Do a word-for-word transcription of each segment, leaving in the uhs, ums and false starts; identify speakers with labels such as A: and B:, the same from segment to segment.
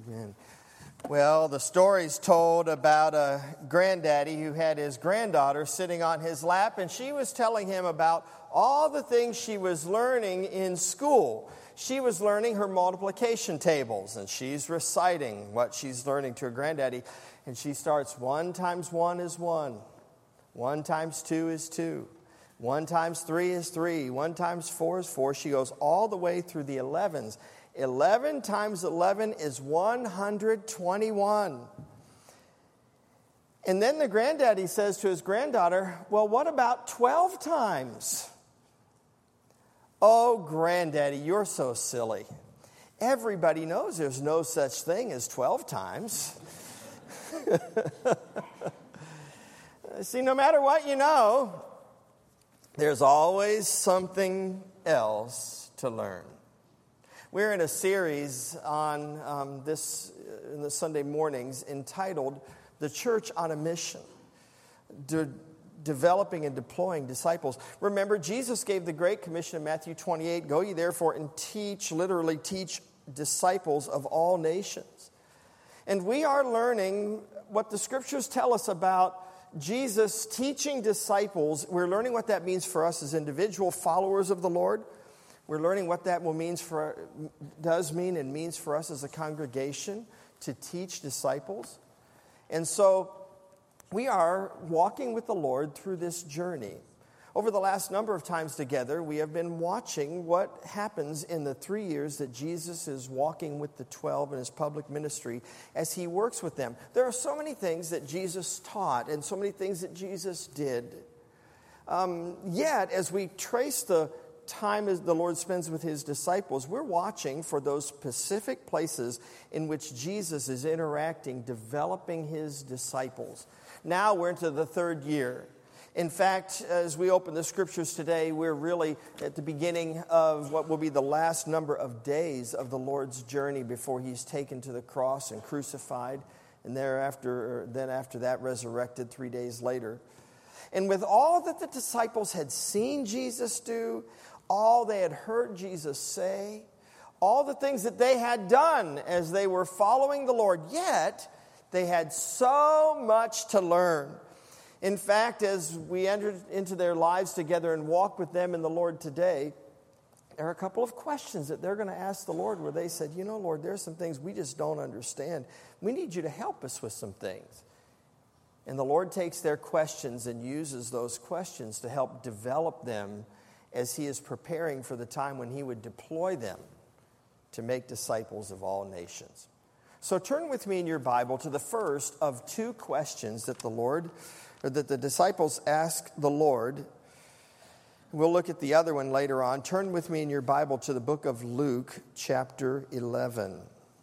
A: Amen. Well, the story's told about a granddaddy who had his granddaughter sitting on his lap, and she was telling him about all the things she was learning in school. She was learning her multiplication tables, and she's reciting what she's learning to her granddaddy. And she starts, one times one is one. One times two is two. One times three is three. One times four is four. She goes all the way through the elevens. eleven times eleven is one hundred twenty-one. And then the granddaddy says to his granddaughter, well, what about twelve times? Oh, granddaddy, you're so silly. Everybody knows there's no such thing as twelve times. See, no matter what you know, there's always something else to learn. We're in a series on um, this in the Sunday mornings entitled "The Church on a Mission," De- developing and deploying disciples. Remember, Jesus gave the Great Commission in Matthew twenty-eight: "Go ye therefore and teach," literally teach disciples of all nations. And we are learning what the Scriptures tell us about Jesus teaching disciples. We're learning what that means for us as individual followers of the Lord. We're learning what that will means for does mean and means for us as a congregation to teach disciples. And so we are walking with the Lord through this journey. Over the last number of times together, we have been watching what happens in the three years that Jesus is walking with the twelve in his public ministry as he works with them. There are so many things that Jesus taught and so many things that Jesus did. Um, yet, as we trace the time as the Lord spends with his disciples, we're watching for those specific places in which Jesus is interacting, developing his disciples. Now we're into the third year. In fact, as we open the Scriptures today, we're really at the beginning of what will be the last number of days of the Lord's journey before he's taken to the cross and crucified, and thereafter, then after that, resurrected three days later. And with all that the disciples had seen Jesus do, all they had heard Jesus say, all the things that they had done as they were following the Lord, yet they had so much to learn. In fact, as we entered into their lives together and walk with them in the Lord today, there are a couple of questions that they're going to ask the Lord where they said, you know, Lord, there's some things we just don't understand. We need you to help us with some things. And the Lord takes their questions and uses those questions to help develop them as he is preparing for the time when he would deploy them to make disciples of all nations. So turn with me in your Bible to the first of two questions that the Lord, or that the disciples ask the Lord. We'll look at the other one later on. Turn with me in your Bible to the book of Luke, chapter eleven.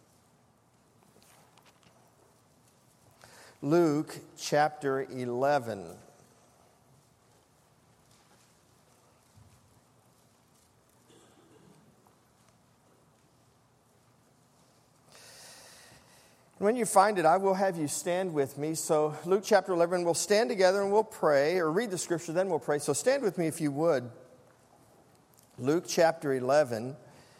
A: Luke, chapter eleven. When you find it, I will have you stand with me. So Luke chapter eleven, we'll stand together and we'll pray, or read the Scripture, then we'll pray. So stand with me if you would. Luke chapter eleven.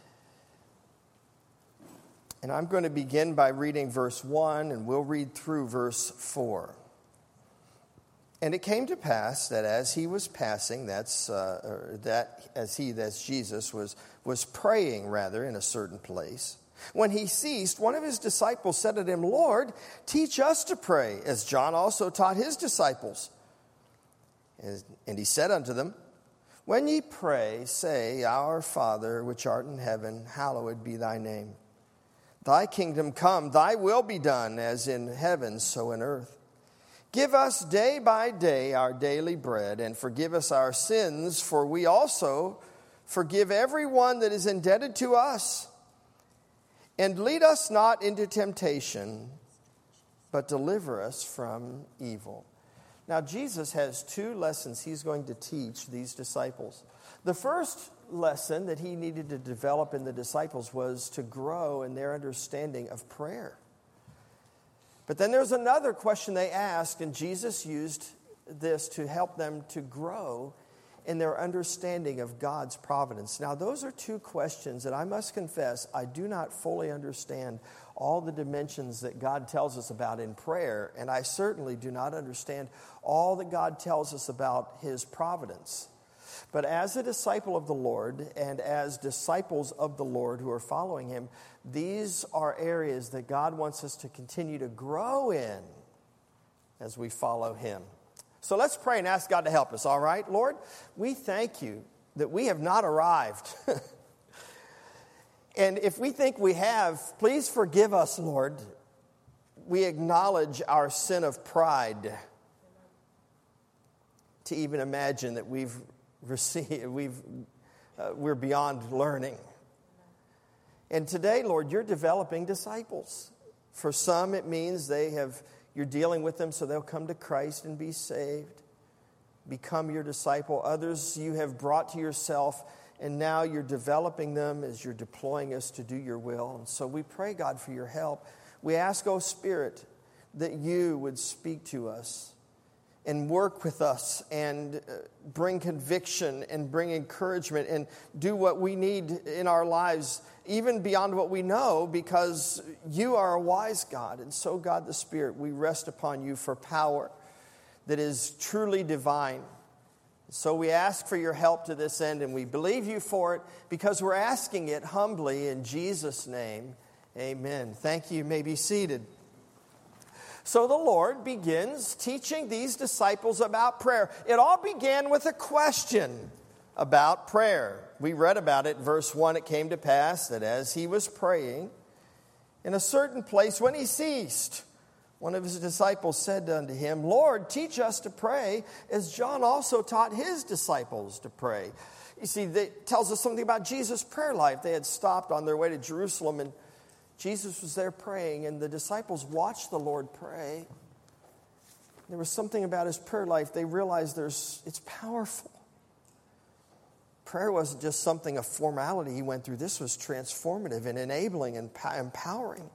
A: And I'm going to begin by reading verse one, and we'll read through verse four. And it came to pass that as he was passing, that's uh, that as he, that's Jesus, was was praying rather in a certain place. When he ceased, one of his disciples said to him, Lord, teach us to pray, as John also taught his disciples. And he said unto them, when ye pray, say, Our Father, which art in heaven, hallowed be thy name. Thy kingdom come, thy will be done, as in heaven, so in earth. Give us day by day our daily bread, and forgive us our sins, for we also forgive everyone that is indebted to us. And lead us not into temptation, but deliver us from evil. Now, Jesus has two lessons he's going to teach these disciples. The first lesson that he needed to develop in the disciples was to grow in their understanding of prayer. But then there's another question they asked, and Jesus used this to help them to grow in their understanding of God's providence? Now, those are two questions that I must confess I do not fully understand all the dimensions that God tells us about in prayer, and I certainly do not understand all that God tells us about His providence. But as a disciple of the Lord and as disciples of the Lord who are following Him, these are areas that God wants us to continue to grow in as we follow Him. So let's pray and ask God to help us, all right? Lord, we thank You that we have not arrived. And if we think we have, please forgive us, Lord. We acknowledge our sin of pride to even imagine that we've received, we've, uh, we're beyond learning. And today, Lord, You're developing disciples. For some, it means they have, You're dealing with them so they'll come to Christ and be saved, become Your disciple. Others You have brought to Yourself, and now You're developing them as You're deploying us to do Your will. And so we pray, God, for Your help. We ask, oh Spirit, that You would speak to us and work with us and bring conviction and bring encouragement and do what we need in our lives, even beyond what we know, because You are a wise God. And so, God the Spirit, we rest upon You for power that is truly divine. So we ask for Your help to this end, and we believe You for it because we're asking it humbly in Jesus' name. Amen. Thank you. You may be seated. So the Lord begins teaching these disciples about prayer. It all began with a question about prayer. We read about it in verse one. It came to pass that as He was praying in a certain place, when He ceased, one of His disciples said unto Him, Lord, teach us to pray, as John also taught his disciples to pray. You see, that tells us something about Jesus' prayer life. They had stopped on their way to Jerusalem, and Jesus was there praying, and the disciples watched the Lord pray. There was something about His prayer life. They realized there's it's powerful. Prayer wasn't just something, a formality He went through. This was transformative and enabling and empowering.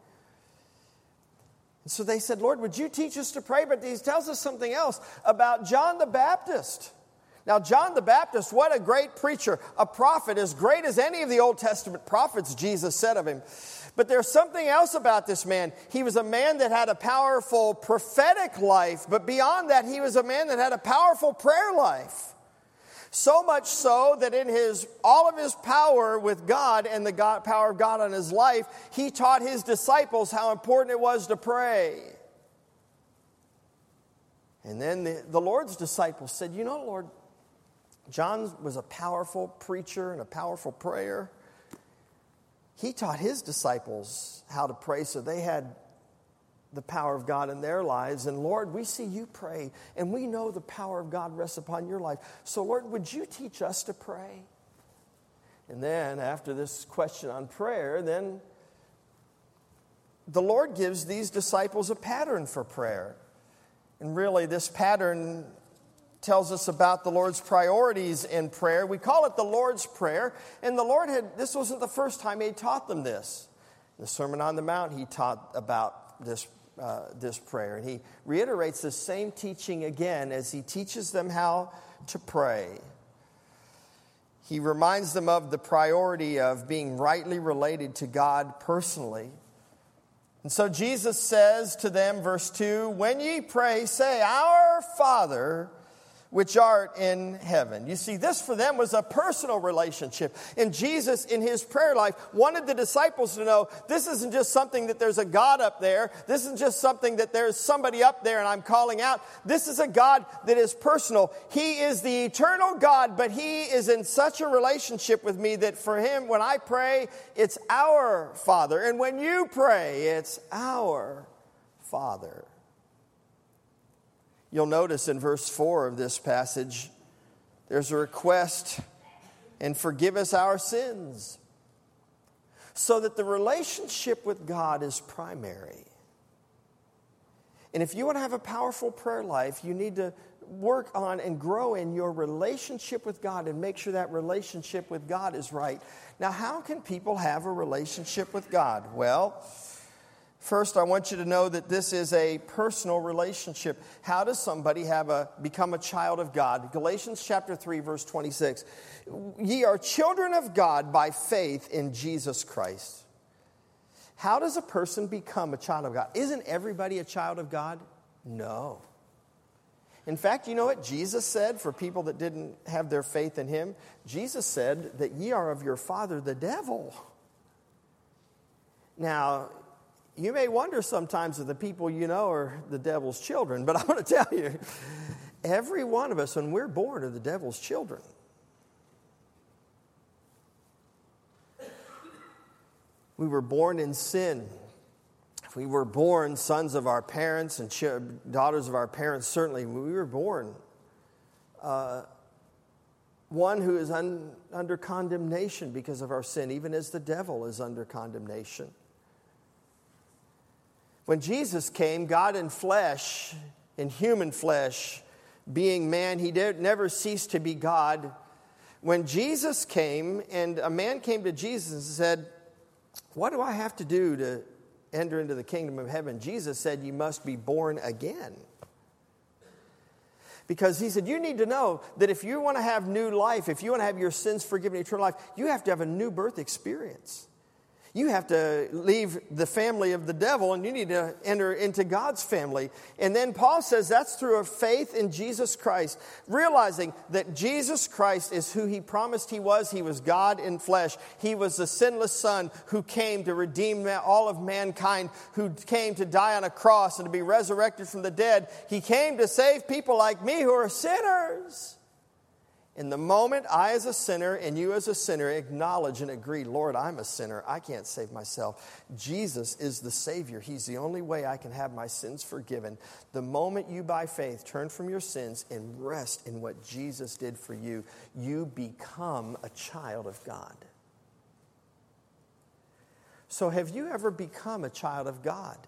A: And so they said, Lord, would You teach us to pray? But He tells us something else about John the Baptist. Now, John the Baptist, what a great preacher, a prophet, as great as any of the Old Testament prophets, Jesus said of him. But there's something else about this man. He was a man that had a powerful prophetic life, but beyond that, he was a man that had a powerful prayer life. So much so that in his all of his power with God and the God, power of God on his life, he taught his disciples how important it was to pray. And then the, the Lord's disciples said, you know, Lord, John was a powerful preacher and a powerful prayer. He taught his disciples how to pray, so they had the power of God in their lives. And Lord, we see You pray, and we know the power of God rests upon Your life. So Lord, would You teach us to pray? And then after this question on prayer, then the Lord gives these disciples a pattern for prayer. And really this pattern tells us about the Lord's priorities in prayer. We call it the Lord's Prayer. And the Lord had, this wasn't the first time He taught them this. In the Sermon on the Mount, He taught about this, uh, this prayer. And He reiterates the same teaching again as He teaches them how to pray. He reminds them of the priority of being rightly related to God personally. And so Jesus says to them, verse two, when ye pray, say, Our Father, which art in heaven. You see, this for them was a personal relationship. And Jesus, in His prayer life, wanted the disciples to know this isn't just something that there's a God up there. This isn't just something that there's somebody up there and I'm calling out. This is a God that is personal. He is the eternal God, but He is in such a relationship with me that for Him, when I pray, it's our Father. And when you pray, it's our Father. You'll notice in verse four of this passage, there's a request, and forgive us our sins, so that the relationship with God is primary. And if you want to have a powerful prayer life, you need to work on and grow in your relationship with God and make sure that relationship with God is right. Now, how can people have a relationship with God? Well, First, I want you to know that this is a personal relationship. How does somebody have a become a child of God? Galatians chapter three, verse twenty-six. Ye are children of God by faith in Jesus Christ. How does a person become a child of God? Isn't everybody a child of God? No. In fact, you know what Jesus said for people that didn't have their faith in him? Jesus said that ye are of your father, the devil. Now, you may wonder sometimes if the people you know are the devil's children, but I want to tell you, every one of us, when we're born, are the devil's children. We were born in sin. We were born sons of our parents and daughters of our parents, certainly. We were born uh, one who is un, under condemnation because of our sin, even as the devil is under condemnation. When Jesus came, God in flesh, in human flesh, being man, he did, never ceased to be God. When Jesus came, and a man came to Jesus and said, what do I have to do to enter into the kingdom of heaven? Jesus said, you must be born again. Because he said, you need to know that if you want to have new life, if you want to have your sins forgiven, eternal life, you have to have a new birth experience. You have to leave the family of the devil and you need to enter into God's family. And then Paul says that's through a faith in Jesus Christ, realizing that Jesus Christ is who he promised he was. He was God in flesh. He was the sinless Son who came to redeem all of mankind, who came to die on a cross and to be resurrected from the dead. He came to save people like me who are sinners. In the moment I as a sinner and you as a sinner acknowledge and agree, Lord, I'm a sinner. I can't save myself. Jesus is the Savior. He's the only way I can have my sins forgiven. The moment you by faith turn from your sins and rest in what Jesus did for you, you become a child of God. So have you ever become a child of God?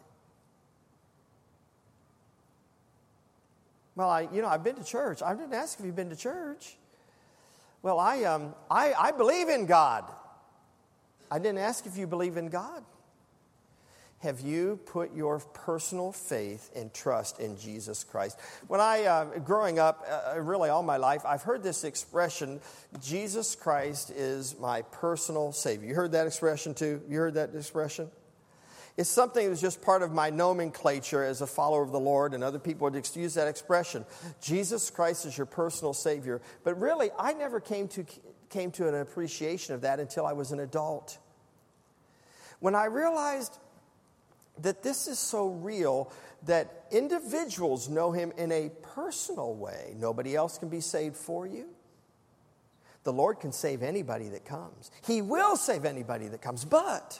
A: Well, I, you know, I've been to church. I didn't ask if you've been to church. Well, I, um, I, I believe in God. I didn't ask if you believe in God. Have you put your personal faith and trust in Jesus Christ? When I, uh, growing up, uh, really all my life, I've heard this expression, Jesus Christ is my personal Savior. You heard that expression too? You heard that expression? It's something that was just part of my nomenclature as a follower of the Lord, and other people would use that expression. Jesus Christ is your personal Savior. But really, I never came to, came to an appreciation of that until I was an adult. When I realized that this is so real that individuals know him in a personal way. Nobody else can be saved for you. The Lord can save anybody that comes. He will save anybody that comes, but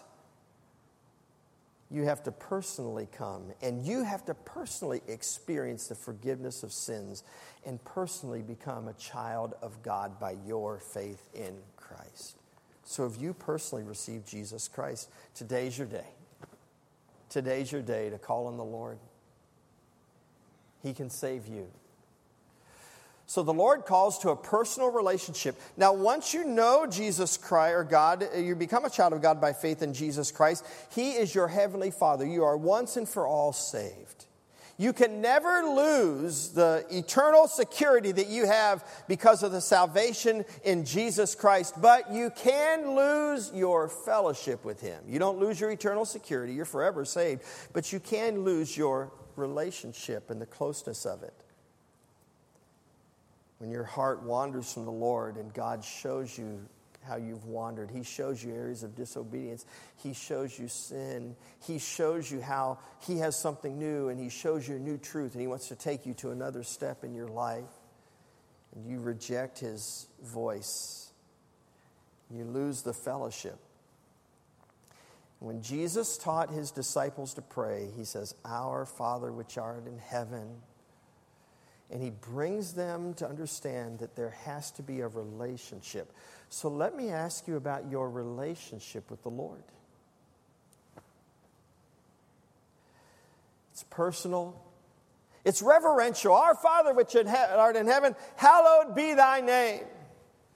A: you have to personally come, and you have to personally experience the forgiveness of sins and personally become a child of God by your faith in Christ. So if you personally receive Jesus Christ, today's your day. Today's your day to call on the Lord. He can save you. So the Lord calls to a personal relationship. Now, once you know Jesus Christ, or God, you become a child of God by faith in Jesus Christ. He is your heavenly Father. You are once and for all saved. You can never lose the eternal security that you have because of the salvation in Jesus Christ, but you can lose your fellowship with him. You don't lose your eternal security. You're forever saved, but you can lose your relationship and the closeness of it. When your heart wanders from the Lord and God shows you how you've wandered, he shows you areas of disobedience, he shows you sin, he shows you how he has something new, and he shows you a new truth, and he wants to take you to another step in your life, and you reject his voice, you lose the fellowship. When Jesus taught his disciples to pray, he says, Our Father which art in heaven. And he brings them to understand that there has to be a relationship. So let me ask you about your relationship with the Lord. It's personal. It's reverential. Our Father which art in heaven, hallowed be thy name.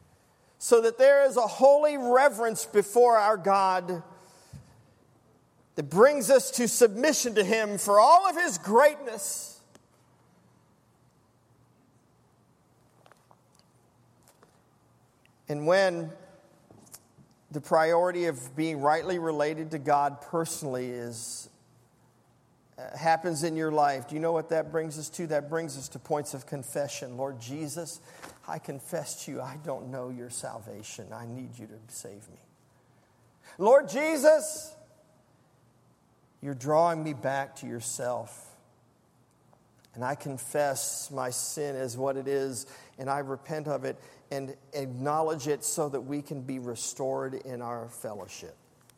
A: So that there is a holy reverence before our God. that brings us to submission to Him for all of His greatness. And when the priority of being rightly related to God personally is uh, happens in your life, do you know what that brings us to? That brings us to points of confession. Lord Jesus, I confess to you, I don't know your salvation. I need you to save me. Lord Jesus, you're drawing me back to yourself. And I confess my sin as what it is, and I repent of it and acknowledge it so that we can be restored in our fellowship.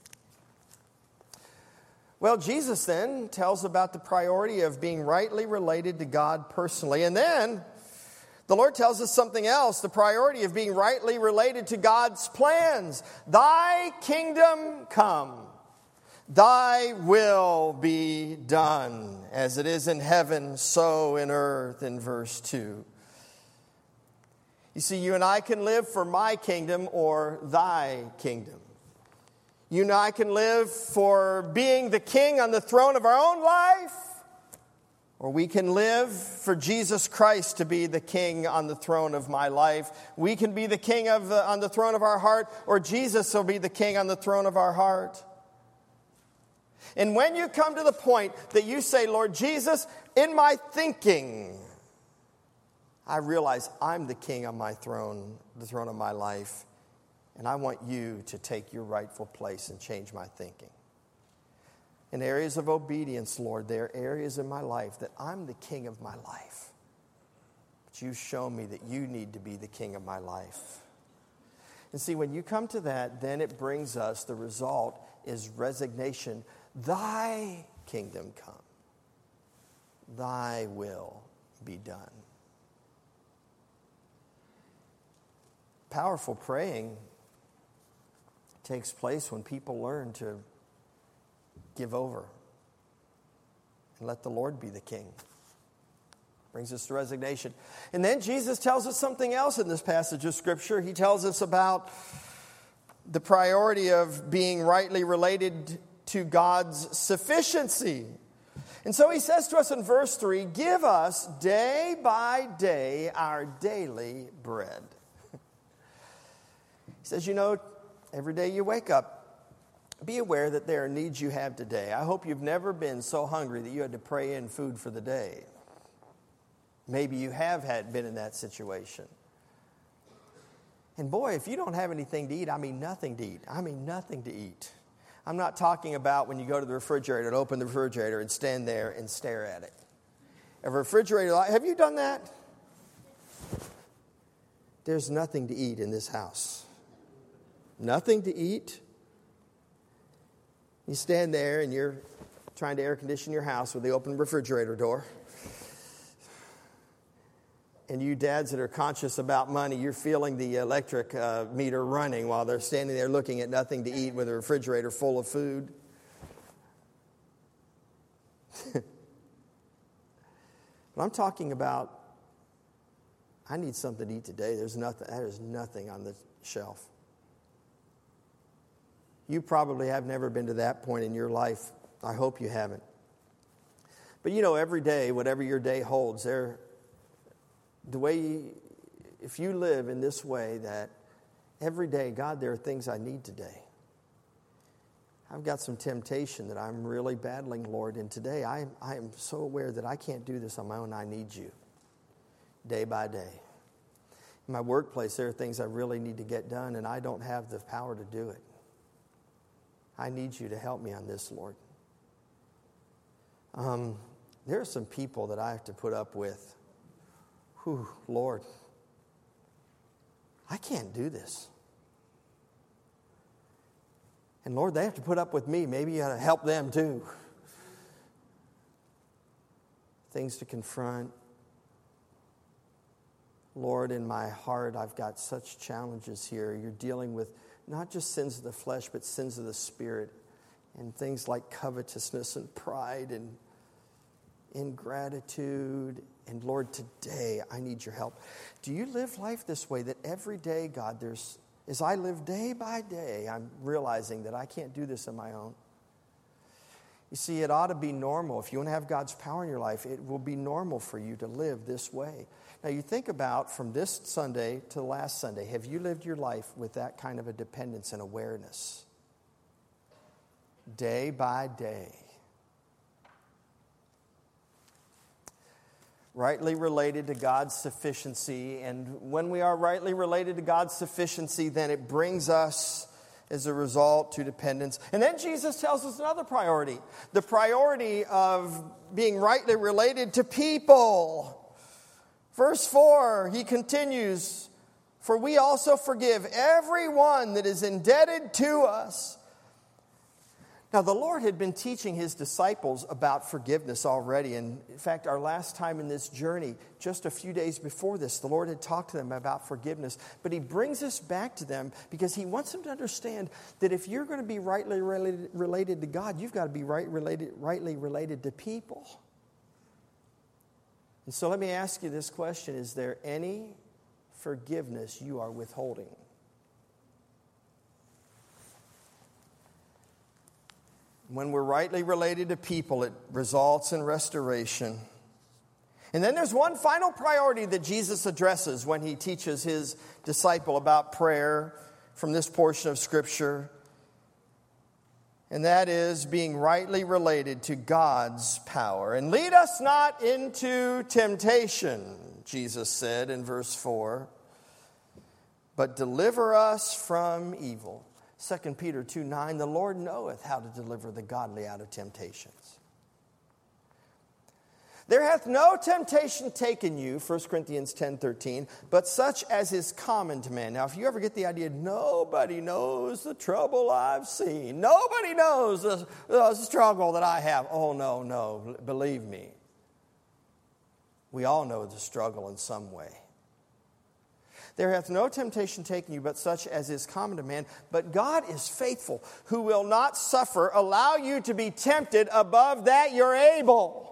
A: Well, Jesus then tells about the priority of being rightly related to God personally. And then the Lord tells us something else, the priority of being rightly related to God's plans. Thy kingdom come, thy will be done, as it is in heaven, so in earth, in verse two. You see, you and I can live for my kingdom or thy kingdom. You and I can live for being the king on the throne of our own life, or we can live for Jesus Christ to be the king on the throne of my life. We can be the king of the, on the throne of our heart, or Jesus will be the king on the throne of our heart. And when you come to the point that you say, Lord Jesus, in my thinking, I realize I'm the king on my throne, the throne of my life, and I want you to take your rightful place and change my thinking. In areas of obedience, Lord, there are areas in my life that I'm the king of my life. But you show me that you need to be the king of my life. And see, when you come to that, then it brings us, the result is resignation. Thy kingdom come. Thy will be done. Powerful praying takes place when people learn to give over and let the Lord be the king. Brings us to resignation. And then Jesus tells us something else in this passage of Scripture. He tells us about the priority of being rightly related to God's sufficiency. And so he says to us in verse three, give us day by day our daily bread. He says, you know, every day you wake up, be aware that there are needs you have today. I hope you've never been so hungry that you had to pray in food for the day. Maybe you have had been in that situation. And boy, if you don't have anything to eat, I mean nothing to eat. I mean nothing to eat. I'm not talking about when you go to the refrigerator and open the refrigerator and stand there and stare at it. A refrigerator, have you done that? There's nothing to eat in this house. Nothing to eat. You stand there and you're trying to air condition your house with the open refrigerator door. And you dads that are conscious about money, you're feeling the electric uh, meter running while they're standing there looking at nothing to eat with a refrigerator full of food. But I'm talking about, I need something to eat today. There's nothing, there's nothing on the shelf. You probably have never been to that point in your life. I hope you haven't. But you know, every day, whatever your day holds, there, the way, you, if you live in this way, that every day, God, there are things I need today. I've got some temptation that I'm really battling, Lord, and today I, I am so aware that I can't do this on my own. I need you, day by day. In my workplace, there are things I really need to get done, and I don't have the power to do it. I need you to help me on this, Lord. Um, there are some people that I have to put up with. Whew, Lord, I can't do this. And Lord, they have to put up with me. Maybe you ought to help them too. Things to confront. Lord, in my heart, I've got such challenges here. You're dealing with not just sins of the flesh, but sins of the spirit, and things like covetousness and pride and ingratitude. And Lord, today I need your help. Do you live life this way, that every day, God, there's, as I live day by day, I'm realizing that I can't do this on my own? You see, it ought to be normal. If you want to have God's power in your life, it will be normal for you to live this way. Now, you think about from this Sunday to last Sunday, have you lived your life with that kind of a dependence and awareness? Day by day. Rightly related to God's sufficiency. And when we are rightly related to God's sufficiency, then it brings us, as a result, to dependence. And then Jesus tells us another priority. The priority of being rightly related to people. Verse four, he continues, "For we also forgive everyone that is indebted to us." Now, the Lord had been teaching his disciples about forgiveness already. And in fact, our last time in this journey, just a few days before this, the Lord had talked to them about forgiveness. But he brings us back to them because he wants them to understand that if you're going to be rightly related, related to God, you've got to be right related, rightly related to people. And so let me ask you this question. Is there any forgiveness you are withholding? When we're rightly related to people, it results in restoration. And then there's one final priority that Jesus addresses when he teaches his disciple about prayer from this portion of Scripture. And that is being rightly related to God's power. "And lead us not into temptation," Jesus said in verse four, "but deliver us from evil." Second Peter two nine, "The Lord knoweth how to deliver the godly out of temptations." "There hath no temptation taken you," First Corinthians ten thirteen, "but such as is common to man." Now, if you ever get the idea, nobody knows the trouble I've seen. Nobody knows the, the struggle that I have. Oh, no, no, believe me. We all know the struggle in some way. "There hath no temptation taken you, but such as is common to man. But God is faithful, who will not suffer, allow you to be tempted above that you're able."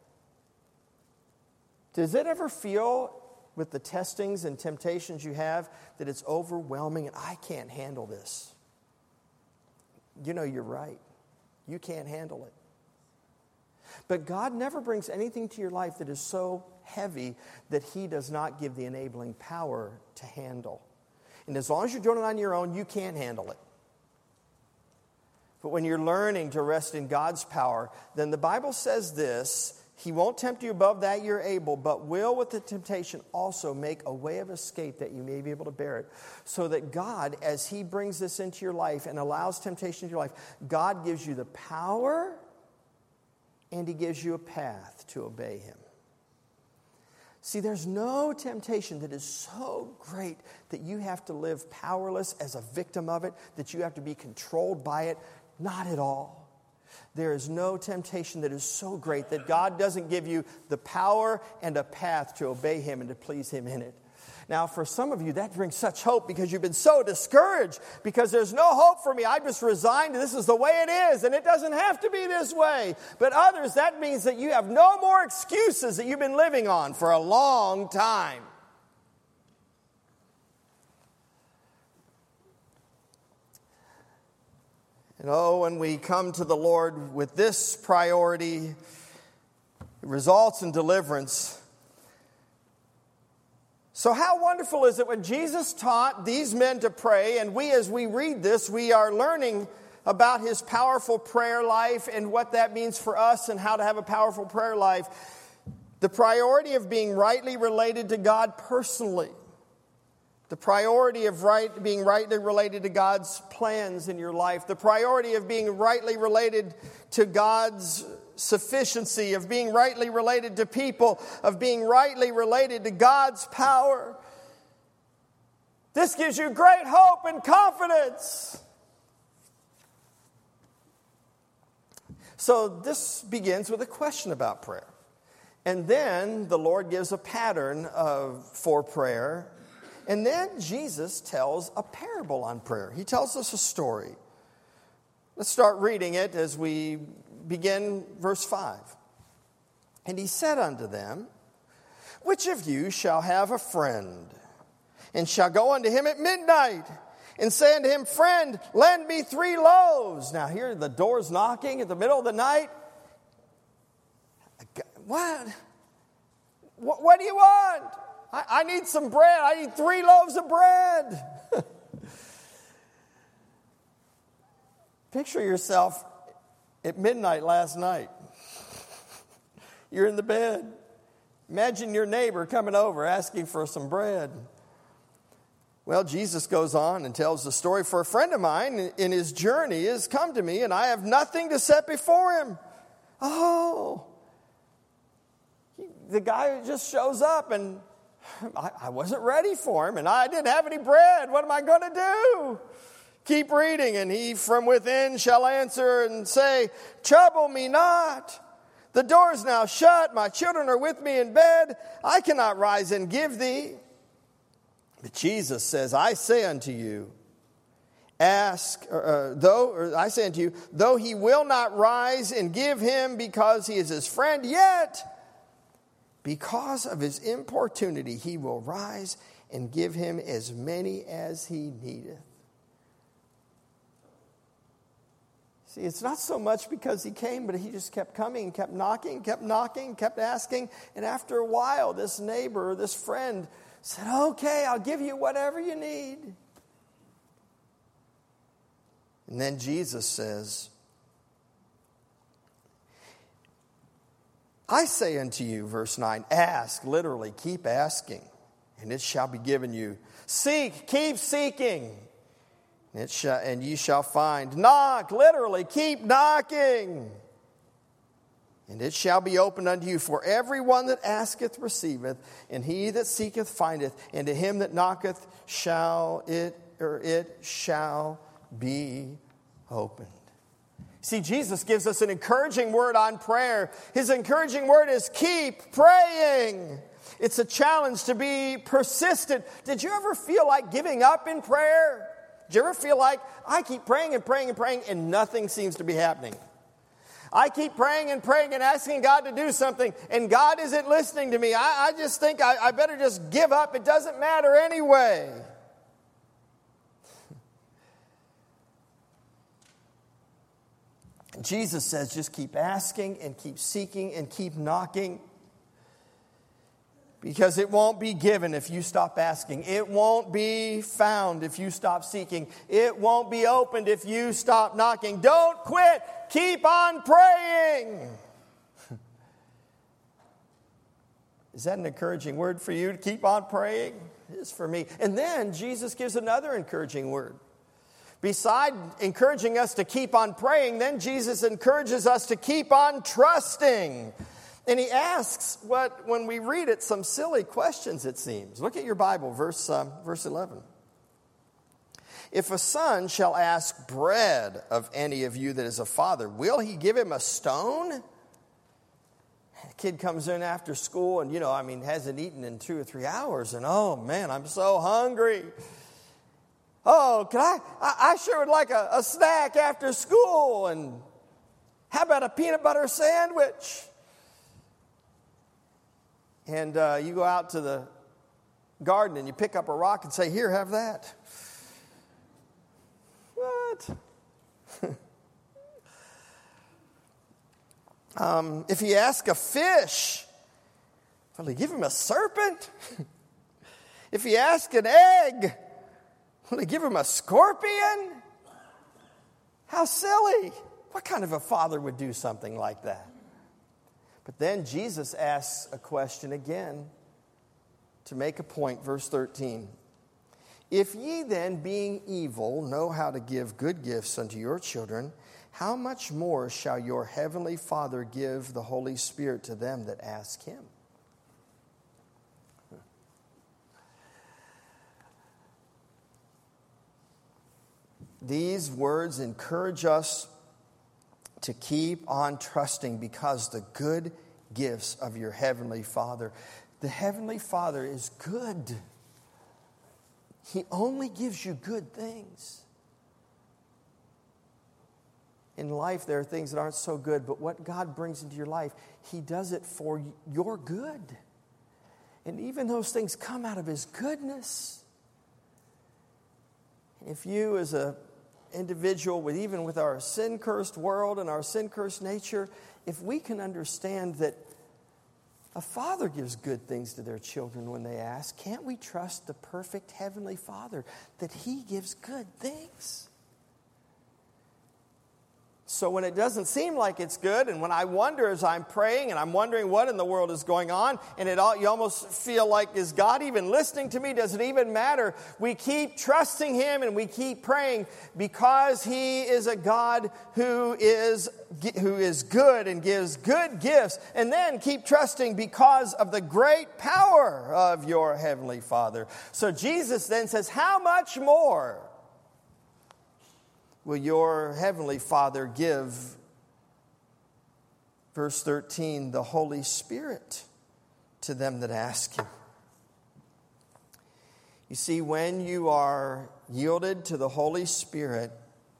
A: Does it ever feel with the testings and temptations you have that it's overwhelming and I can't handle this? You know you're right. You can't handle it. But God never brings anything to your life that is so heavy that he does not give the enabling power to handle. And as long as you're doing it on your own, you can't handle it. But when you're learning to rest in God's power, then the Bible says this: He won't tempt you above that you're able, but will with the temptation also make a way of escape that you may be able to bear it. So that God, as he brings this into your life and allows temptation into your life, God gives you the power and he gives you a path to obey him. See, there's no temptation that is so great that you have to live powerless as a victim of it, that you have to be controlled by it. Not at all. There is no temptation that is so great that God doesn't give you the power and a path to obey him and to please him in it. Now, for some of you, that brings such hope because you've been so discouraged because there's no hope for me. I just resigned. This is the way it is, and it doesn't have to be this way. But others, that means that you have no more excuses that you've been living on for a long time. And oh, when we come to the Lord with this priority, it results in deliverance. So how wonderful is it when Jesus taught these men to pray, and we, as we read this, we are learning about his powerful prayer life and what that means for us and how to have a powerful prayer life. The priority of being rightly related to God personally. The priority of right, being rightly related to God's plans in your life. The priority of being rightly related to God's sufficiency, of being rightly related to people, of being rightly related to God's power. This gives you great hope and confidence. So this begins with a question about prayer. And then the Lord gives a pattern of, for prayer. And then Jesus tells a parable on prayer. He tells us a story. Let's start reading it as we begin verse five. And he said unto them, Which of you shall have a friend, and shall go unto him at midnight, and say unto him, Friend, lend me three loaves. Now here the door's knocking at the middle of the night. What? What, what do you want? I, I need some bread. I need three loaves of bread. Picture yourself at midnight last night. You're in the bed. Imagine your neighbor coming over asking for some bread. Well, Jesus goes on and tells the story. For a friend of mine in his journey has come to me, and I have nothing to set before him. Oh, the guy just shows up, and I, I wasn't ready for him, and I didn't have any bread. What am I going to do? Keep reading. And he from within shall answer and say, Trouble me not. The door is now shut. My children are with me in bed. I cannot rise and give thee. But Jesus says, I say unto you, ask, uh, though, or I say unto you, though he will not rise and give him because he is his friend, yet because of his importunity he will rise and give him as many as he needeth. See, it's not so much because he came, but he just kept coming, kept knocking, kept knocking, kept asking. And after a while, this neighbor, this friend said, okay, I'll give you whatever you need. And then Jesus says, I say unto you, verse nine, ask, literally, keep asking, and it shall be given you. Seek, keep seeking, and, it shall, and ye shall find. Knock, literally, keep knocking, and it shall be opened unto you. For everyone that asketh receiveth, and he that seeketh findeth, and to him that knocketh shall it, or it shall be opened. See, Jesus gives us an encouraging word on prayer. His encouraging word is keep praying. It's a challenge to be persistent. Did you ever feel like giving up in prayer? Did you ever feel like, I keep praying and praying and praying and nothing seems to be happening? I keep praying and praying and asking God to do something, and God isn't listening to me. I, I just think I, I better just give up. It doesn't matter anyway. Jesus says just keep asking and keep seeking and keep knocking, because it won't be given if you stop asking. It won't be found if you stop seeking. It won't be opened if you stop knocking. Don't quit. Keep on praying. Is that an encouraging word for you to keep on praying? It is for me. And then Jesus gives another encouraging word. Beside encouraging us to keep on praying, then Jesus encourages us to keep on trusting. And he asks, what when we read it, some silly questions, it seems. Look at your Bible, verse, uh, verse eleven. If a son shall ask bread of any of you that is a father, will he give him a stone? The kid comes in after school and, you know, I mean, hasn't eaten in two or three hours. And, oh, man, I'm so hungry. Oh, can I, I, I sure would like a, a snack after school. And how about a peanut butter sandwich? And uh, you go out to the garden and you pick up a rock and say, here, have that. What? um, if you ask a fish, will he give him a serpent? If you ask an egg, will he give him a scorpion? How silly. What kind of a father would do something like that? But then Jesus asks a question again to make a point. Verse thirteen. If ye then, being evil, know how to give good gifts unto your children, how much more shall your heavenly Father give the Holy Spirit to them that ask him? These words encourage us to keep on trusting, because the good gifts of your Heavenly Father. The Heavenly Father is good. He only gives you good things. In life, there are things that aren't so good, but what God brings into your life, He does it for your good. And even those things come out of His goodness. If you as a individual, with even with our sin-cursed world and our sin-cursed nature, if we can understand that a father gives good things to their children when they ask, can't we trust the perfect Heavenly Father that He gives good things? So when it doesn't seem like it's good, and when I wonder as I'm praying, and I'm wondering what in the world is going on, and it all, you almost feel like, is God even listening to me? Does it even matter? We keep trusting Him and we keep praying because He is a God who is, who is good and gives good gifts. And then keep trusting because of the great power of your Heavenly Father. So Jesus then says, how much more will your Heavenly Father give, verse thirteen, the Holy Spirit to them that ask Him? You see, when you are yielded to the Holy Spirit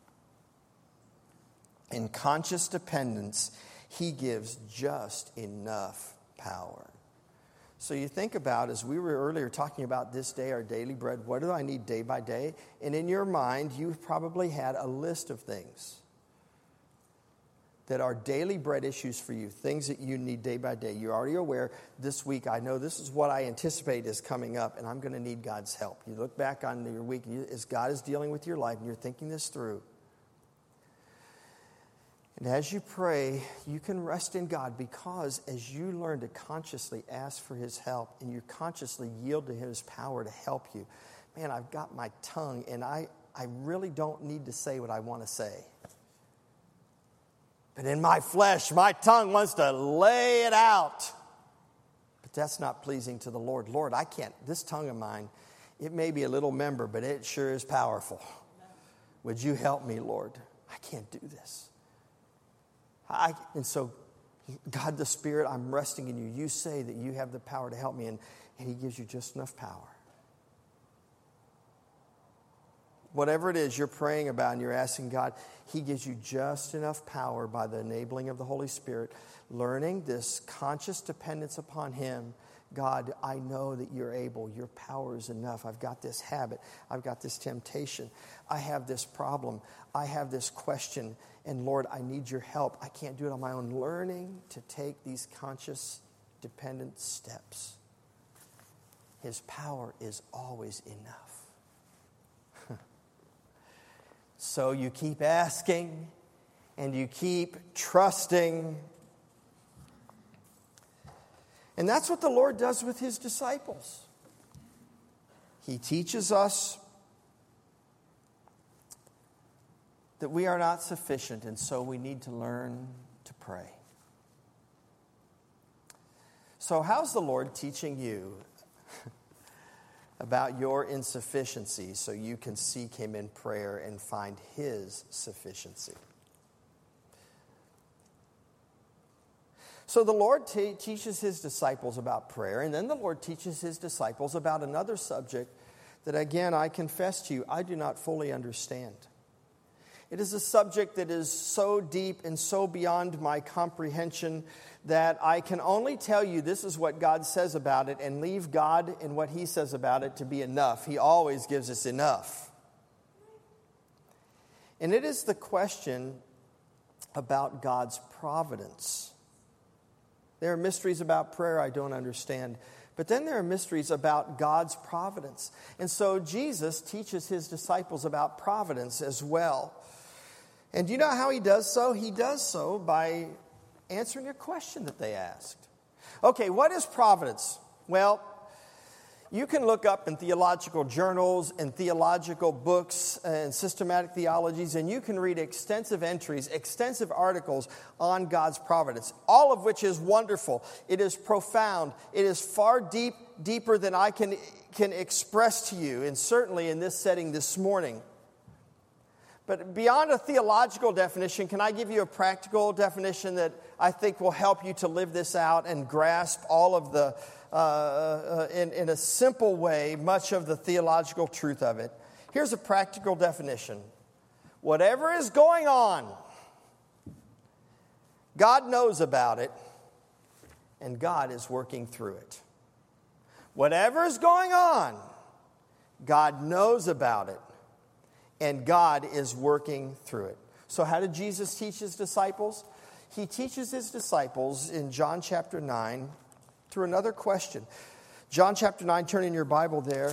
A: in conscious dependence, He gives just enough power. So you think about, as we were earlier talking about this day, our daily bread, what do I need day by day? And in your mind, you probably had a list of things that are daily bread issues for you, things that you need day by day. You're already aware, this week, I know this is what I anticipate is coming up, and I'm going to need God's help. You look back on your week, as God is dealing with your life, and you're thinking this through. And as you pray, you can rest in God, because as you learn to consciously ask for His help and you consciously yield to His power to help you, man, I've got my tongue and I, I really don't need to say what I want to say. But in my flesh, my tongue wants to lay it out. But that's not pleasing to the Lord. Lord, I can't, this tongue of mine, it may be a little member, but it sure is powerful. Would you help me, Lord? I can't do this. I, and so, God the Spirit, I'm resting in you. You say that you have the power to help me, and, and He gives you just enough power. Whatever it is you're praying about and you're asking God, He gives you just enough power by the enabling of the Holy Spirit. Learning this conscious dependence upon Him. God, I know that you're able. Your power is enough. I've got this habit. I've got this temptation. I have this problem. I have this question. And Lord, I need your help. I can't do it on my own. Learning to take these conscious, dependent steps. His power is always enough. So you keep asking and you keep trusting. And that's what the Lord does with His disciples. He teaches us that we are not sufficient, and so we need to learn to pray. So how's the Lord teaching you about your insufficiency so you can seek Him in prayer and find His sufficiency? So the Lord te- teaches His disciples about prayer, and then the Lord teaches His disciples about another subject that, again, I confess to you, I do not fully understand. It is a subject that is so deep and so beyond my comprehension that I can only tell you this is what God says about it and leave God and what He says about it to be enough. He always gives us enough. And it is the question about God's providence. There are mysteries about prayer I don't understand. But then there are mysteries about God's providence. And so Jesus teaches His disciples about providence as well. And do you know how He does so? He does so by answering a question that they asked. Okay, what is providence? Well, you can look up in theological journals and theological books and systematic theologies, and you can read extensive entries, extensive articles on God's providence, all of which is wonderful. It is profound. It is far deep, deeper than I can, can express to you, and certainly in this setting this morning. But beyond a theological definition, can I give you a practical definition that I think will help you to live this out and grasp all of the, uh, uh, in, in a simple way, much of the theological truth of it? Here's a practical definition. Whatever is going on, God knows about it, and God is working through it. Whatever is going on, God knows about it, and God is working through it. So how did Jesus teach his disciples? He teaches his disciples in John chapter nine through another question. John chapter nine, turn in your Bible there.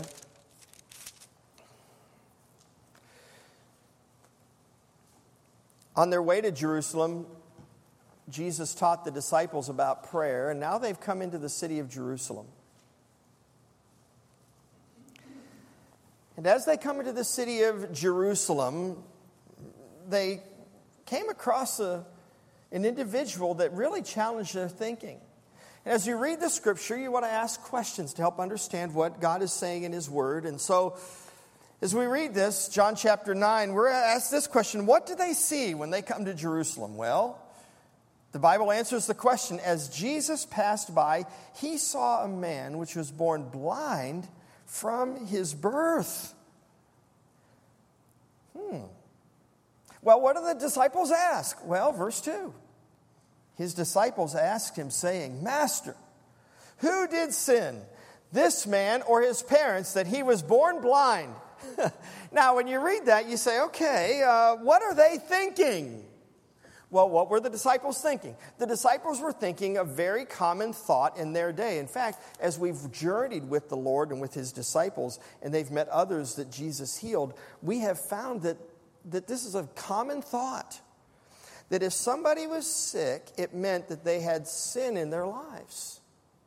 A: On their way to Jerusalem, Jesus taught the disciples about prayer, and now they've come into the city of Jerusalem. And as they come into the city of Jerusalem, they came across a, an individual that really challenged their thinking. And as you read the scripture, you want to ask questions to help understand what God is saying in his word. And so, as we read this, John chapter nine, we're asked this question: what do they see when they come to Jerusalem? Well, the Bible answers the question: as Jesus passed by, he saw a man which was born blind from his birth. Hmm. Well, what do the disciples ask? Well, verse two. His disciples asked him, saying, Master, who did sin, this man or his parents, that he was born blind? Now, when you read that, you say, okay, uh, what are they thinking? Well, what were the disciples thinking? The disciples were thinking a very common thought in their day. In fact, as we've journeyed with the Lord and with his disciples, and they've met others that Jesus healed, we have found that, that this is a common thought. That if somebody was sick, it meant that they had sin in their lives.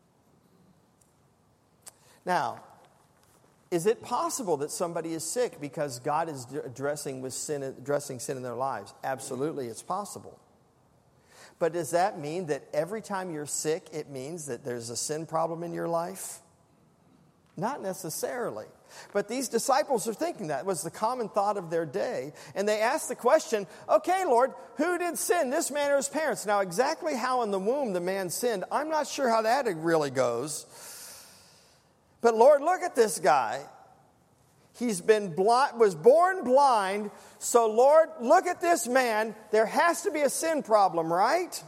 A: Now, is it possible that somebody is sick because God is addressing with sin, addressing sin in their lives? Absolutely, it's possible. But does that mean that every time you're sick, it means that there's a sin problem in your life? Not necessarily. But these disciples are thinking that. It was the common thought of their day. And they asked the question, okay, Lord, who did sin, this man or his parents? Now, exactly how in the womb the man sinned, I'm not sure how that really goes. But Lord, look at this guy. He's been blind, was born blind. So Lord, look at this man. There has to be a sin problem, right?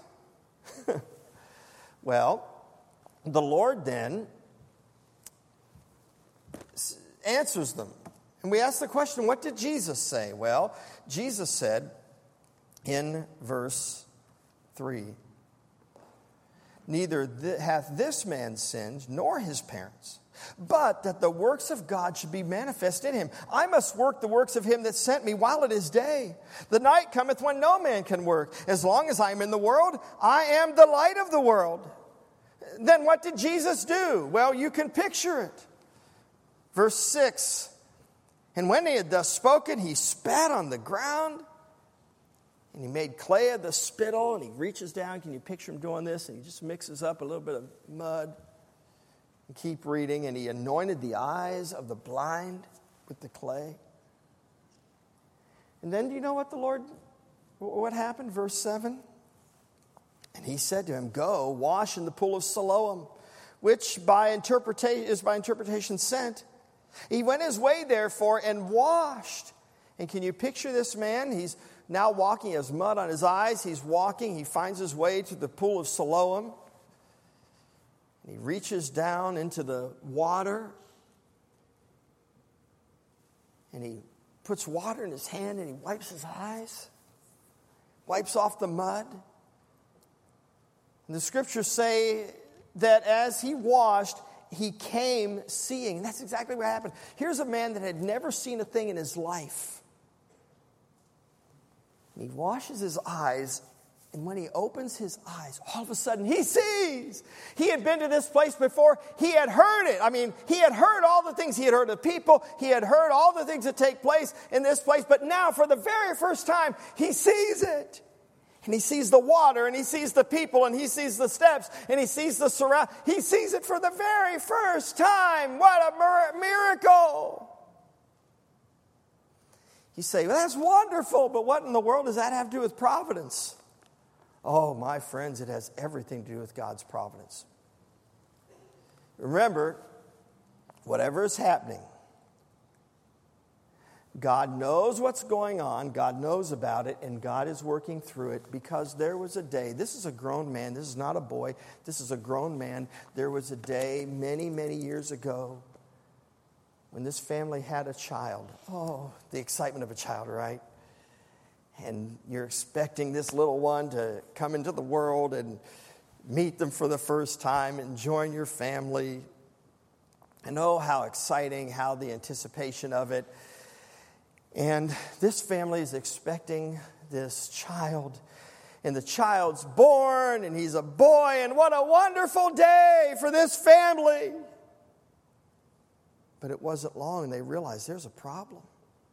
A: Well, the Lord then answers them. And we ask the question, what did Jesus say? Well, Jesus said in verse three, neither th- hath this man sinned, nor his parents, but that the works of God should be manifest in him. I must work the works of him that sent me while it is day. The night cometh when no man can work. As long as I am in the world, I am the light of the world. Then what did Jesus do? Well, you can picture it. Verse six, and when he had thus spoken, he spat on the ground, and he made clay of the spittle, and he reaches down. Can you picture him doing this? And he just mixes up a little bit of mud. And keep reading. And he anointed the eyes of the blind with the clay. And then do you know what the Lord, what happened? Verse seven. And he said to him, go, wash in the pool of Siloam, which by interpretation is by interpretation sent. He went his way, therefore, and washed. And can you picture this man? He's now walking, he has mud on his eyes. He's walking. He finds his way to the pool of Siloam. And he reaches down into the water. And he puts water in his hand and he wipes his eyes. Wipes off the mud. And the scriptures say that as he washed, he came seeing. And that's exactly what happened. Here's a man that had never seen a thing in his life. And he washes his eyes. And when he opens his eyes, all of a sudden he sees. He had been to this place before. He had heard it. I mean, he had heard all the things. He had heard of people. He had heard all the things that take place in this place. But now, for the very first time, he sees it. And he sees the water, and he sees the people, and he sees the steps, and he sees the surround. He sees it for the very first time. What a mir- miracle! You say, well, that's wonderful, but what in the world does that have to do with providence? Oh, my friends, it has everything to do with God's providence. Remember, whatever is happening, God knows what's going on, God knows about it, and God is working through it, because there was a day, this is a grown man, this is not a boy, this is a grown man. There was a day many, many years ago when this family had a child. Oh, the excitement of a child, right? And you're expecting this little one to come into the world and meet them for the first time and join your family. And oh, how exciting, how the anticipation of it. And this family is expecting this child. And the child's born, and he's a boy, and what a wonderful day for this family. But it wasn't long, and they realized there's a problem.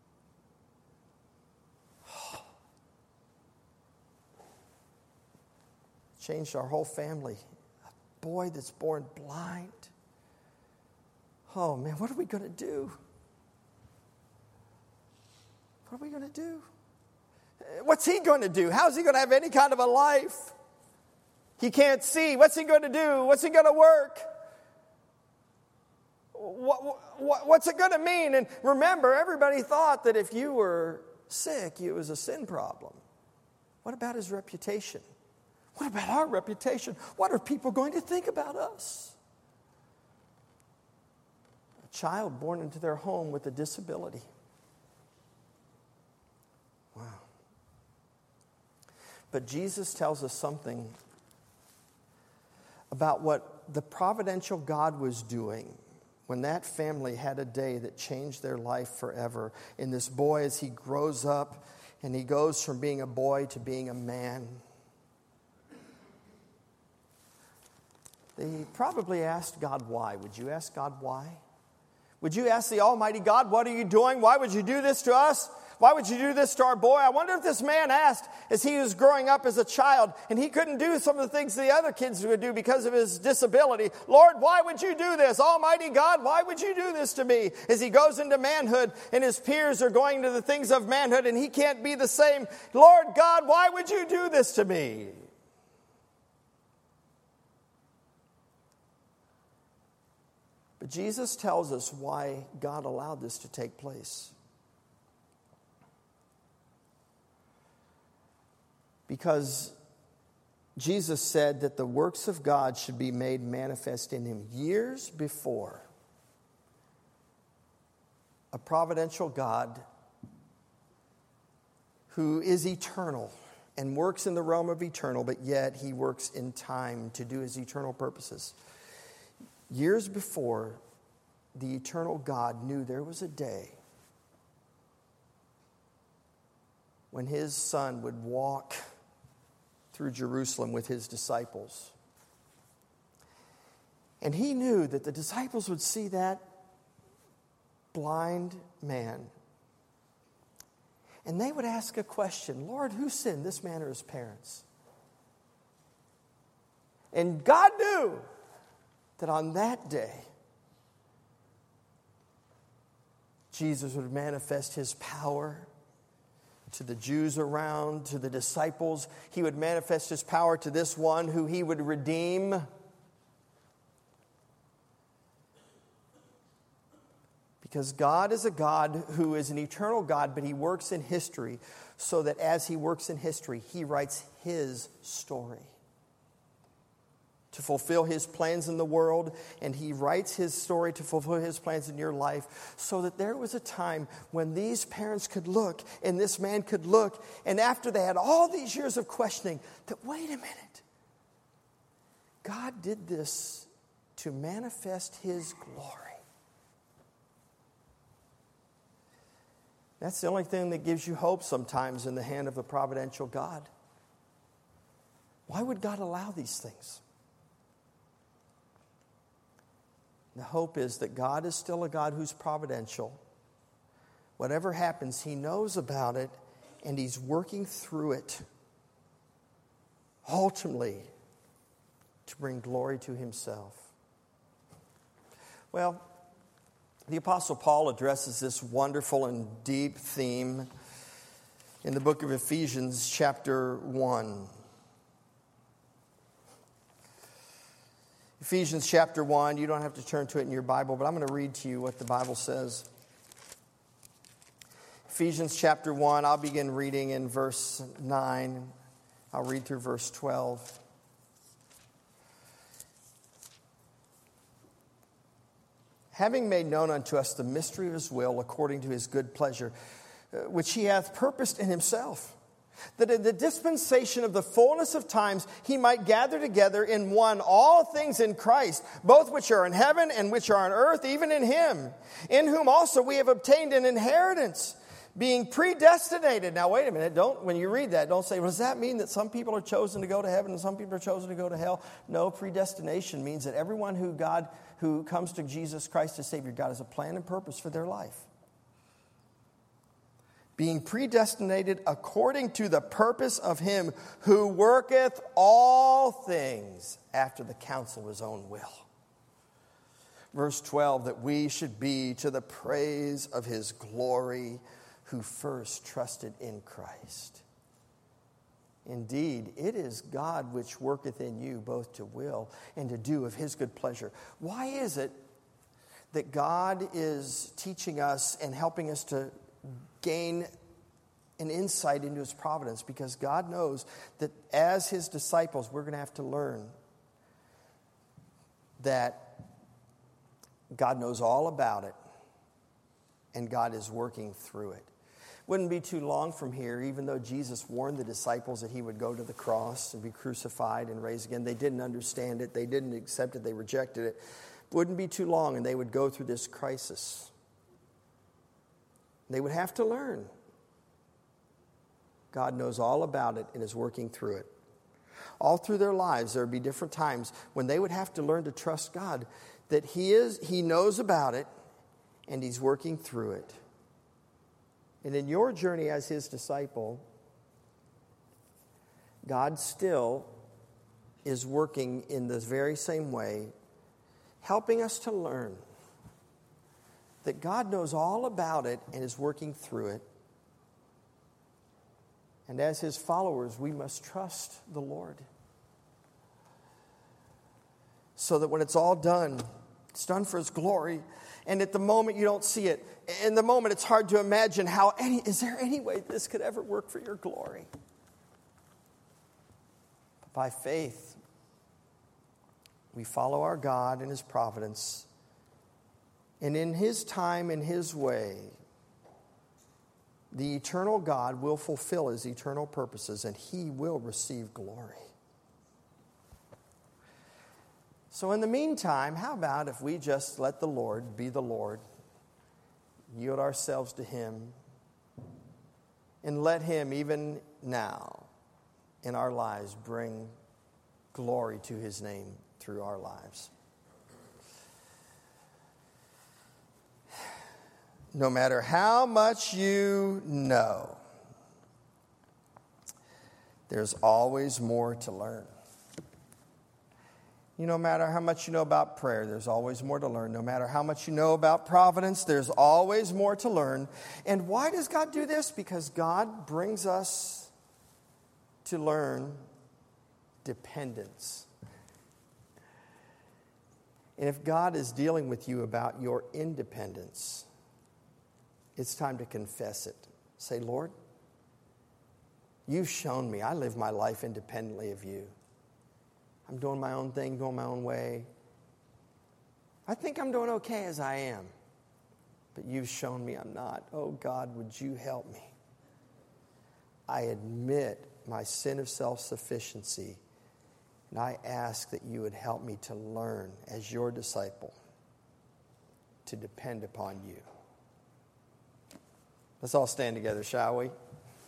A: Changed our whole family. A boy that's born blind. Oh, man, what are we going to do? What are we going to do? What's he going to do? How's he going to have any kind of a life? He can't see. What's he going to do? What's he going to work? What, what, what's it going to mean? And remember, everybody thought that if you were sick, it was a sin problem. What about his reputation? What about our reputation? What are people going to think about us? A child born into their home with a disability. Wow. But Jesus tells us something about what the providential God was doing when that family had a day that changed their life forever. And this boy, as he grows up and he goes from being a boy to being a man, they probably asked God why. Would you ask God why? Would you ask the Almighty God, what are you doing? Why would you do this to us? Why would you do this to our boy? I wonder if this man asked as he was growing up as a child and he couldn't do some of the things the other kids would do because of his disability. Lord, why would you do this? Almighty God, why would you do this to me? As he goes into manhood and his peers are going to the things of manhood and he can't be the same. Lord God, why would you do this to me? But Jesus tells us why God allowed this to take place. Because Jesus said that the works of God should be made manifest in him years before. A providential God who is eternal and works in the realm of eternal, but yet he works in time to do his eternal purposes. Years before, the eternal God knew there was a day when his son would walk through Jerusalem with his disciples. And he knew that the disciples would see that blind man. And they would ask a question, Lord, who sinned, this man or his parents? And God knew that on that day, Jesus would manifest his power to the Jews around, to the disciples. He would manifest his power to this one who he would redeem. Because God is a God who is an eternal God, but he works in history so that as he works in history, he writes his story to fulfill his plans in the world, and he writes his story to fulfill his plans in your life, so that there was a time when these parents could look and this man could look, and after they had all these years of questioning, that wait a minute, God did this to manifest his glory. That's the only thing that gives you hope sometimes in the hand of a providential God. Why would God allow these things? The hope is that God is still a God who's providential. Whatever happens, he knows about it, and he's working through it, ultimately, to bring glory to himself. Well, the Apostle Paul addresses this wonderful and deep theme in the book of Ephesians, chapter one. Ephesians chapter one, you don't have to turn to it in your Bible, but I'm going to read to you what the Bible says. Ephesians chapter one, I'll begin reading in verse nine. I'll read through verse twelve. having made known unto us the mystery of his will according to his good pleasure, uh, which he hath purposed in himself, that in the dispensation of the fullness of times he might gather together in one all things in Christ, both which are in heaven and which are on earth, even in him, in whom also we have obtained an inheritance, being predestinated. Now wait a minute, don't, when you read that, don't say, well, does that mean that some people are chosen to go to heaven and some people are chosen to go to hell? No, predestination means that everyone who God, who comes to Jesus Christ as Savior, God has a plan and purpose for their life. Being predestinated according to the purpose of him who worketh all things after the counsel of his own will. Verse twelve, that we should be to the praise of his glory, who first trusted in Christ. Indeed, it is God which worketh in you both to will and to do of his good pleasure. Why is it that God is teaching us and helping us to gain an insight into his providence? Because God knows that as his disciples, we're going to have to learn that God knows all about it and God is working through it. Wouldn't be too long from here, even though Jesus warned the disciples that he would go to the cross and be crucified and raised again. They didn't understand it. They didn't accept it. They rejected it. Wouldn't be too long and they would go through this crisis. They would have to learn. God knows all about it and is working through it. All through their lives, there would be different times when they would have to learn to trust God, that he is, he knows about it and he's working through it. And in your journey as his disciple, God still is working in the very same way, helping us to learn that God knows all about it and is working through it. And as his followers, we must trust the Lord, so that when it's all done, it's done for his glory. And at the moment, you don't see it. In the moment, it's hard to imagine how any, is there any way this could ever work for your glory? But by faith, we follow our God and his providence. And in his time and his way, the eternal God will fulfill his eternal purposes and he will receive glory. So in the meantime, how about if we just let the Lord be the Lord, yield ourselves to him, and let him even now in our lives bring glory to his name through our lives. No matter how much you know, there's always more to learn. You know, no matter how much you know about prayer, there's always more to learn. No matter how much you know about providence, there's always more to learn. And why does God do this? Because God brings us to learn dependence. And if God is dealing with you about your independence, it's time to confess it. Say, Lord, you've shown me I live my life independently of you. I'm doing my own thing, going my own way. I think I'm doing okay as I am. But you've shown me I'm not. Oh, God, would you help me? I admit my sin of self-sufficiency, and I ask that you would help me to learn as your disciple to depend upon you. Let's all stand together, shall we?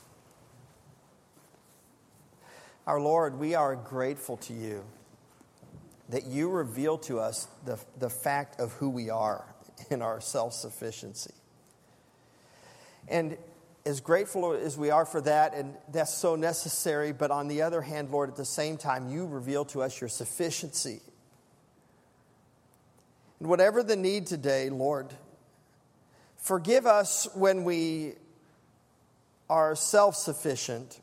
A: Our Lord, we are grateful to you that you reveal to us the, the fact of who we are in our self-sufficiency. And as grateful as we are for that, and that's so necessary, but on the other hand, Lord, at the same time, you reveal to us your sufficiency. And whatever the need today, Lord, forgive us when we are self-sufficient,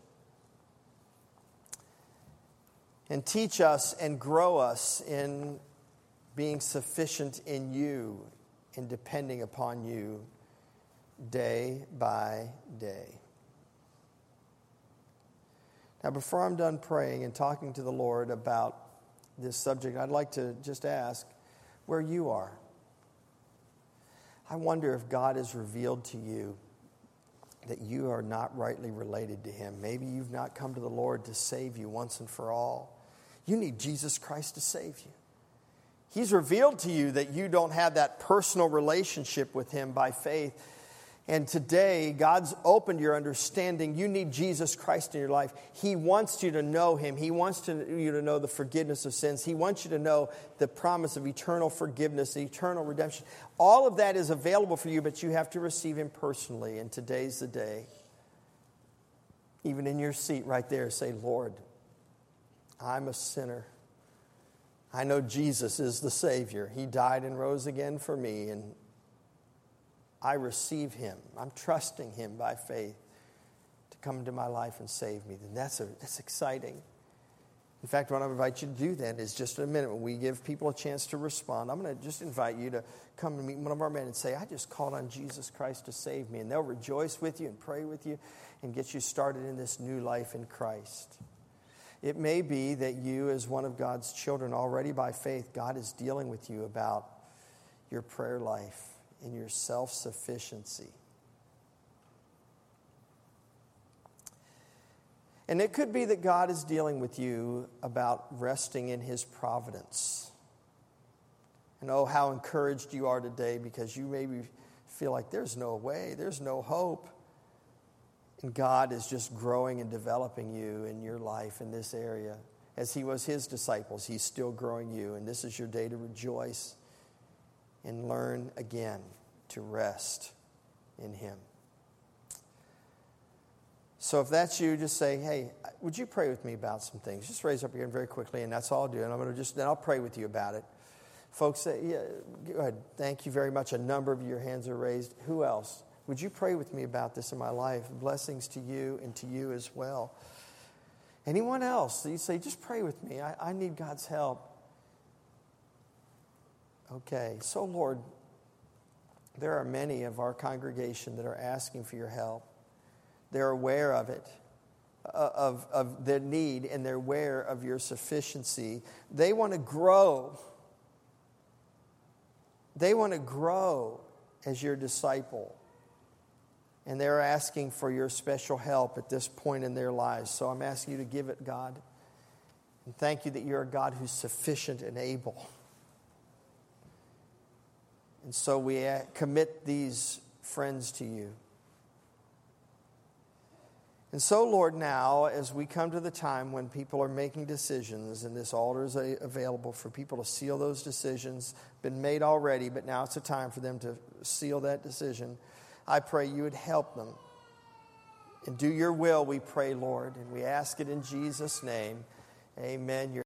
A: and teach us and grow us in being sufficient in you and depending upon you day by day. Now, before I'm done praying and talking to the Lord about this subject, I'd like to just ask where you are. I wonder if God has revealed to you that you are not rightly related to him. Maybe you've not come to the Lord to save you once and for all. You need Jesus Christ to save you. He's revealed to you that you don't have that personal relationship with him by faith. And today, God's opened your understanding. You need Jesus Christ in your life. He wants you to know him. He wants to, you to know the forgiveness of sins. He wants you to know the promise of eternal forgiveness, eternal redemption. All of that is available for you, but you have to receive him personally. And today's the day. Even in your seat right there, say, Lord, I'm a sinner. I know Jesus is the Savior. He died and rose again for me, and I receive him. I'm trusting him by faith to come into my life and save me. Then that's a, that's exciting. In fact, what I invite you to do then is just in a minute when we give people a chance to respond, I'm going to just invite you to come and meet one of our men and say, I just called on Jesus Christ to save me. And they'll rejoice with you and pray with you and get you started in this new life in Christ. It may be that you, as one of God's children, already by faith, God is dealing with you about your prayer life and your self-sufficiency. And it could be that God is dealing with you about resting in his providence. And oh, how encouraged you are today, because you maybe feel like there's no way, there's no hope. And God is just growing and developing you in your life in this area. As he was his disciples, he's still growing you. And this is your day to rejoice and learn again to rest in him. So if that's you, just say, hey, would you pray with me about some things? Just raise up your hand very quickly, and that's all I'll do. And I'm going to just, then I'll pray with you about it. Folks, say, yeah, go ahead. Thank you very much. A number of your hands are raised. Who else? Would you pray with me about this in my life? Blessings to you and to you as well. Anyone else? You say, just pray with me. I, I need God's help. Okay. So, Lord, there are many of our congregation that are asking for your help. They're aware of it, of, of their need, and they're aware of your sufficiency. They want to grow. They want to grow as your disciple. And they're asking for your special help at this point in their lives. So I'm asking you to give it, God. And thank you that you're a God who's sufficient and able. And so we commit these friends to you. And so, Lord, now, as we come to the time when people are making decisions, and this altar is available for people to seal those decisions, been made already, but now it's a time for them to seal that decision. I pray you would help them. And do your will, we pray, Lord. And we ask it in Jesus' name. Amen.